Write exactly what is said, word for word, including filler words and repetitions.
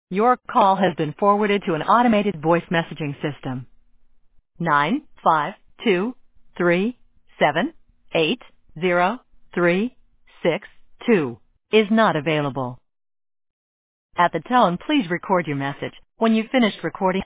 Your call has been forwarded to an automated voice messaging system. Nine five two three seven eight zero three six two is not available. At the tone, please record your message. When you've finished recording,